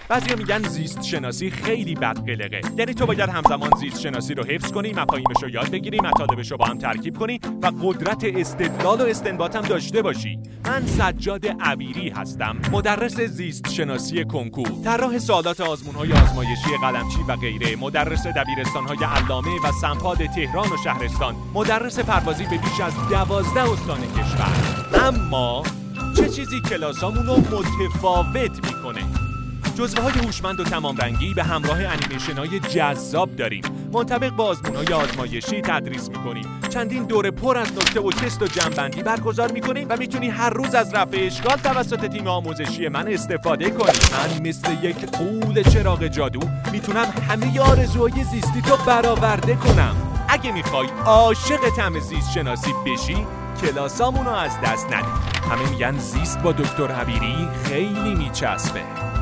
بعضیا میگن زیست شناسی خیلی بدقلقه، یعنی تو باید همزمان زیست شناسی رو حفظ کنی، مفاهیمش رو یاد بگیری، مطالبش رو با هم ترکیب کنی و قدرت استدلال و استنباط هم داشته باشی. من سجاد عبیری هستم، مدرس زیست شناسی کنکور، طراح سوالات آزمون‌های آزمایشی قلمچی و غیره، مدرس دبیرستان‌های علامه و سمپاد تهران و شهرستان، مدرس پروازی به بیش از 12 استان کشور. اما چه چیزی کلاسامون رو متفاوت میکنه؟ جزوه‌های هوشمند و تمام رنگی به همراه انیمیشن‌های جذاب داریم. منطبق با آزمون‌های آزمایشی تدریس می‌کنیم. چندین دوره پر از نکته و تست و جنبندی برگزار می‌کنیم و می‌تونی هر روز از رفع اشکال توسط تیم آموزشی من استفاده کنی. من مثل یک غول چراغ جادو میتونم همه آرزوهای زیستی تو برآورده کنم. اگه می‌خوای عاشق طعم زیست شناسی بشی، کلاسامونو از دست ندی. همه میگن زیست با دکتر عبیری خیلی میچسبه.